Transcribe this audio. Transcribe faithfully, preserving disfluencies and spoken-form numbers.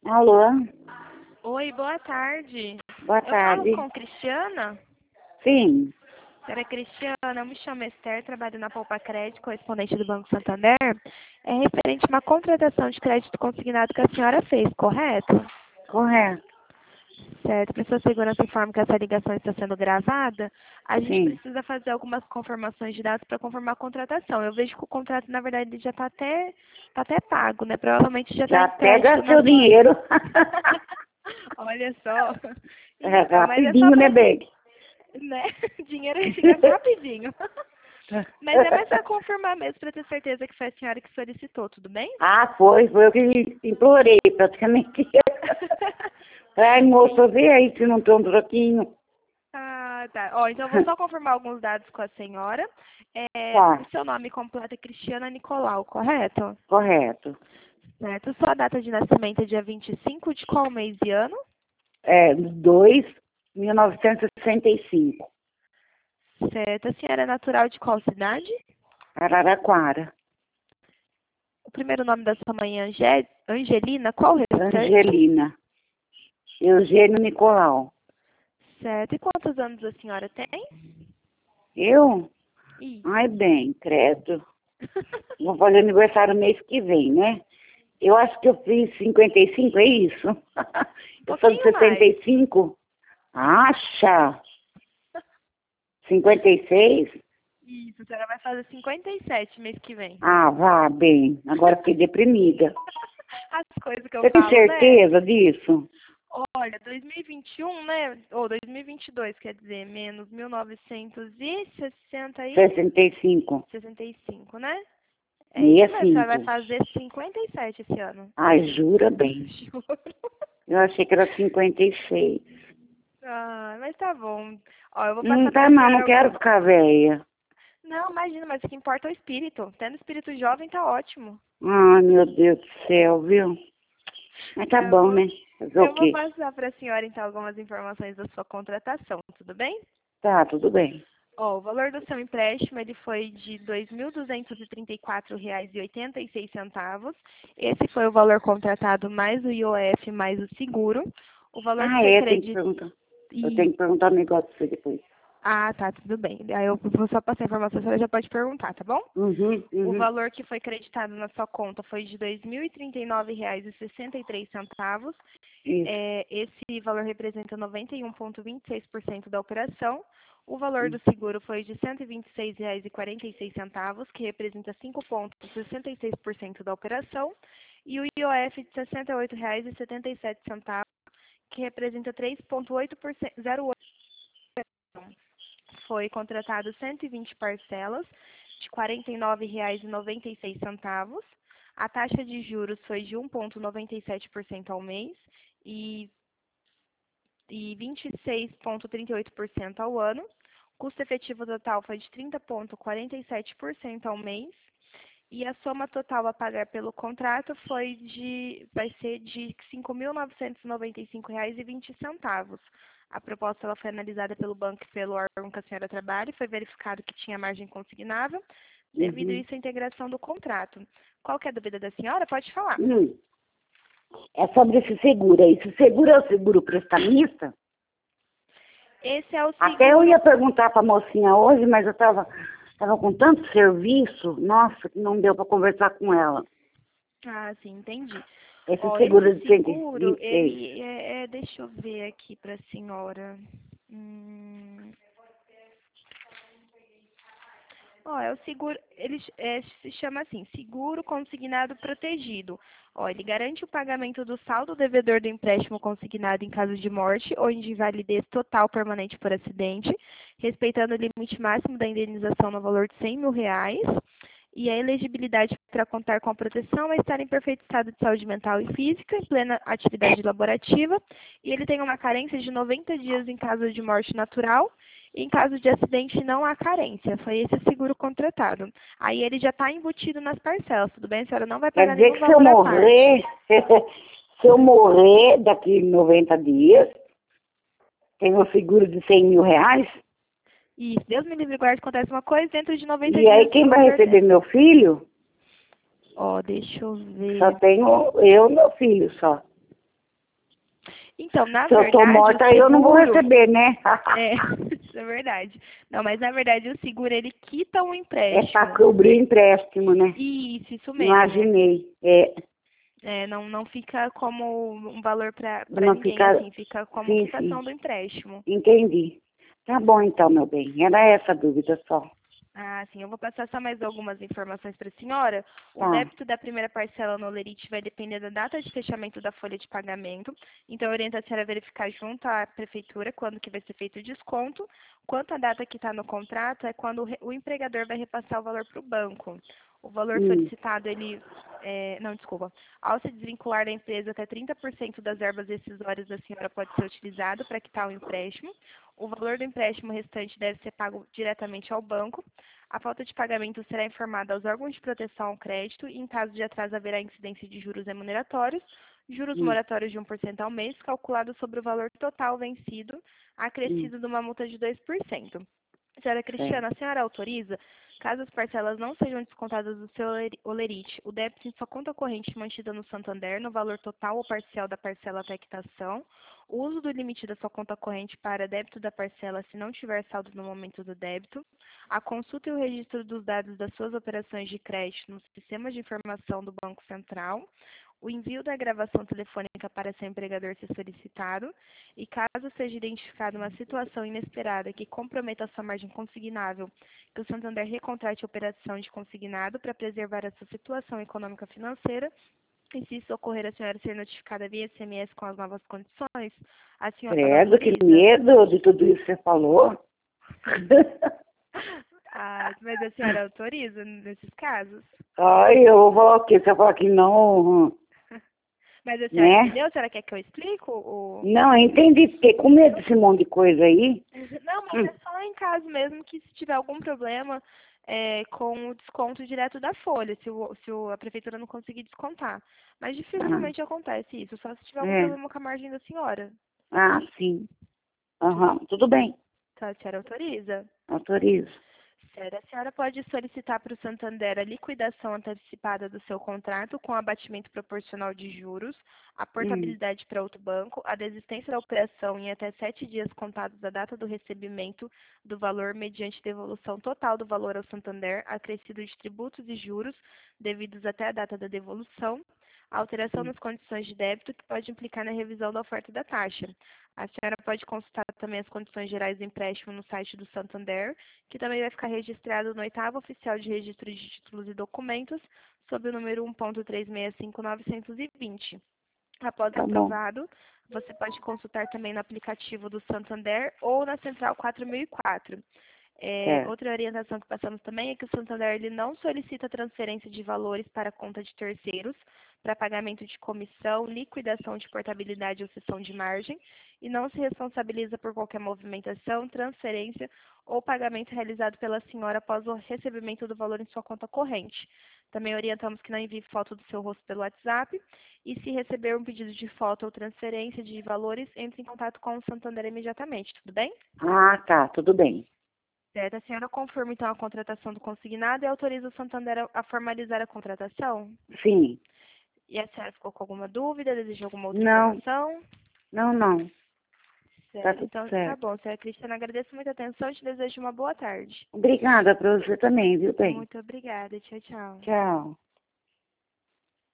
Alô? Oi, boa tarde. Boa Eu falo tarde. com Cristiana? Sim, Senhora Cristiana, eu me chamo Esther, trabalho na Poupa Crédito, correspondente do Banco Santander. É referente a uma contratação de crédito consignado que a senhora fez, correto? correto. Certo. Para sua segurança, informo que essa ligação está sendo gravada. A gente Sim. precisa fazer algumas confirmações de dados para confirmar a contratação. Eu vejo que o contrato, na verdade, ele já está até, tá até pago, né? Provavelmente já está Já em até crédito na gastei o sua... dinheiro. Olha só. É Então, mas é só rapidinho, né, para... Beg? Né? Dinheiro a gente gasta rapidinho. Mas é mais para confirmar mesmo, para ter certeza que foi a senhora que solicitou, tudo bem? Ah, foi. Foi eu que implorei, praticamente. Ai, moça, vê aí se não tem um troquinho. Ah, tá. Ó, então eu vou só confirmar alguns dados com a senhora. É, o Tá, seu nome completo é Cristiana Nicolau, correto? correto. Certo. Sua data de nascimento é dia vinte e cinco de qual mês e ano? É, dois, mil novecentos e sessenta e cinco. Certo. A senhora é natural de qual cidade? Araraquara. O primeiro nome da sua mãe é Angé- Angelina, qual o restante? Angelina. Eugênio Nicolau. Certo. E quantos anos a senhora tem? Eu? Isso. Ai, bem, credo. Vou fazer aniversário mês que vem, né? Eu acho que eu fiz cinquenta e cinco, é isso? Um Eu sou de pouquinho sessenta mais. e cinco. Acha? cinquenta e seis? Isso, a senhora vai fazer cinquenta e sete mês que vem. Ah, vá bem. Agora fiquei deprimida. As coisas que eu Você tem falo, né? certeza disso? Olha, dois mil e vinte e um, né? Ou dois mil e vinte e dois, quer dizer, menos mil novecentos e sessenta e sessenta e cinco. sessenta e cinco, né? É isso mesmo, você vai sessenta e cinco. fazer cinquenta e sete esse ano. Ai, jura bem. Juro. Eu achei que era cinquenta e seis. Ah, mas tá bom. Ó, eu vou Não passar pra tá não, senhora não quero algum... ficar velha. Não, imagina, mas o que importa é o espírito. Tendo espírito jovem, tá ótimo. Ai, meu Deus do céu, viu? Mas tá Eu bom, vou, né? Fazer o eu vou quê? passar pra senhora, então, algumas informações da sua contratação, tudo bem? Tá, tudo bem. Ó, o valor do seu empréstimo ele foi de dois mil duzentos e trinta e quatro reais e oitenta e seis centavos. Esse foi o valor contratado mais o I O F mais o seguro. O valor que Ah, foi é, tem que creditado. perguntar. Eu tenho que perguntar um negócio pra você depois. Ah, tá, tudo bem. Aí eu vou só passar a informação, a senhora já pode perguntar, tá bom? Uhum, O uhum. valor que foi creditado na sua conta foi de dois mil e trinta e nove reais e sessenta e três centavos. Isso. É, esse valor representa noventa e um vírgula vinte e seis por cento da operação. O valor do seguro foi de cento e vinte e seis reais e quarenta e seis centavos, que representa cinco vírgula sessenta e seis por cento da operação. E o I O F de sessenta e oito reais e setenta e sete centavos, que representa três vírgula oito por cento, zero vírgula oito por cento. Foi contratado cento e vinte parcelas de quarenta e nove reais e noventa e seis centavos. A taxa de juros foi de um vírgula noventa e sete por cento ao mês e, e vinte e seis vírgula trinta e oito por cento ao ano. O custo efetivo total foi de trinta vírgula quarenta e sete por cento ao mês. E a soma total a pagar pelo contrato foi de, vai ser de cinco mil novecentos e noventa e cinco reais e vinte centavos. A proposta ela foi analisada pelo banco e pelo órgão que a senhora trabalha e foi verificado que tinha margem consignável, devido a Uhum. isso a integração do contrato. Qual que é a dúvida da senhora? Pode falar. Hum. É sobre esse seguro aí. Esse seguro é o seguro prestamista? Esse é o Até eu ia seguro... perguntar pra mocinha hoje, mas eu tava, tava com tanto serviço, nossa, que não deu pra conversar com ela. Ah, sim, entendi. Esse Ó, esse seguro de cento e seguro, vinte e seis. ele é, é- deixa eu ver aqui para a senhora. Hum, Ó, é o seguro, ele é, se chama assim, seguro consignado protegido. Ó, ele garante o pagamento do saldo devedor do empréstimo consignado em caso de morte ou de invalidez total permanente por acidente, respeitando o limite máximo da indenização no valor de cem mil reais. E a elegibilidade para contar com a proteção é estar em perfeito estado de saúde mental e física, em plena atividade laborativa, e ele tem uma carência de noventa dias em caso de morte natural, e em caso de acidente não há carência. Foi esse o seguro contratado. Aí ele já está embutido nas parcelas, tudo bem? A senhora não vai Quer pagar dizer nenhum que se eu valor à parte. morrer, se eu morrer daqui noventa dias, tem um seguro de cem mil reais? E se Deus me livre e guarde, acontece uma coisa, dentro de noventa E aí dias o quem seguro vai receber pertence. meu filho? Ó, deixa eu Só ver. tenho eu e meu filho só. Então, na Se eu verdade, tô morta, o eu não vou seguro- receber, né? É, isso é verdade. Não, mas na verdade o seguro ele quita o É empréstimo. para cobrir o empréstimo, né? Isso, isso mesmo. Imaginei. É, É, não, não fica como um valor para não ninguém, ficar. assim, fica como Sim, quitação sim. do empréstimo. Entendi. Tá bom então, meu bem. Era essa a dúvida só. Ah, sim, eu vou passar só mais algumas informações para a senhora. O Tá. débito da primeira parcela no Olerite vai depender da data de fechamento da folha de pagamento. Então, eu oriento a senhora a verificar junto à prefeitura quando que vai ser feito o desconto. Quanto à data que está no contrato, é quando o, re- o empregador vai repassar o valor para o banco. O valor Hum, solicitado, ele... é, não, desculpa. Ao se desvincular da empresa, até trinta por cento das verbas decisórias da senhora pode ser utilizado para quitar o empréstimo. O valor do empréstimo restante deve ser pago diretamente ao banco. A falta de pagamento será informada aos órgãos de proteção ao crédito e, em caso de atraso, haverá incidência de juros remuneratórios, juros hum, moratórios de um por cento ao mês, calculado sobre o valor total vencido, hum. acrescido de uma multa de dois por cento. Senhora Certo. Cristiana, a senhora autoriza, caso as parcelas não sejam descontadas do seu oler- olerite, o débito em sua conta corrente mantida no Santander, no valor total ou parcial da parcela até quitação, o uso do limite da sua conta corrente para débito da parcela se não tiver saldo no momento do débito, a consulta e o registro dos dados das suas operações de crédito no sistema de informação do Banco Central, o envio da gravação telefônica para seu empregador ser solicitado e, caso seja identificada uma situação inesperada que comprometa a sua margem consignável, que o Santander recontrate a operação de consignado para preservar a sua situação econômica financeira. E se isso ocorrer, a senhora ser notificada via S M S com as novas condições, a senhora Credo, que autoriza? medo de tudo isso que você falou. Ah, mas a senhora autoriza nesses casos? Ai, eu vou falar o quê? Se eu falar que não, Mas a senhora né? entendeu? A senhora quer que eu explique o... Não, eu entendi. Fiquei com medo desse monte de coisa aí. Não, mas Hum. é só em caso mesmo que se tiver algum problema é, com o desconto direto da folha, se, o, se o- a prefeitura não conseguir descontar. Mas Ah, dificilmente acontece isso, só se tiver algum é. problema com a margem da senhora. Ah, sim. Tudo, Aham, tudo bem. tá, a senhora autoriza? Autorizo. Sério, a senhora pode solicitar para o Santander a liquidação antecipada do seu contrato com abatimento proporcional de juros, a Hum, portabilidade para outro banco, a desistência da operação em até sete dias contados da data do recebimento do valor mediante devolução total do valor ao Santander, acrescido de tributos e juros devidos até a data da devolução, a alteração hum. nas condições de débito que pode implicar na revisão da oferta da taxa. A senhora pode consultar também as condições gerais do empréstimo no site do Santander, que também vai ficar registrado no oitavo oficial de registro de títulos e documentos, sob o número um ponto três seis cinco nove dois zero. Após Tá bom. aprovado, você pode consultar também no aplicativo do Santander ou na Central quatro mil e quatro. É, Certo. outra orientação que passamos também é que o Santander ele não solicita transferência de valores para a conta de terceiros para pagamento de comissão, liquidação de portabilidade ou cessão de margem e não se responsabiliza por qualquer movimentação, transferência ou pagamento realizado pela senhora após o recebimento do valor em sua conta corrente. Também orientamos que não envie foto do seu rosto pelo WhatsApp e, se receber um pedido de foto ou transferência de valores, entre em contato com o Santander imediatamente, tudo bem? Ah, tá, tudo bem. Certo. A senhora confirma, então, a contratação do consignado e autoriza o Santander a a formalizar a contratação? Sim. E a senhora ficou com alguma dúvida? Deseja alguma outra Não, informação? não, não. Tá Certo. tudo Então, tá certo. bom. Senhora Cristina, agradeço muito a atenção e te desejo uma boa tarde. Obrigada pra você também, viu, bem? Muito obrigada. Tchau, tchau. Tchau.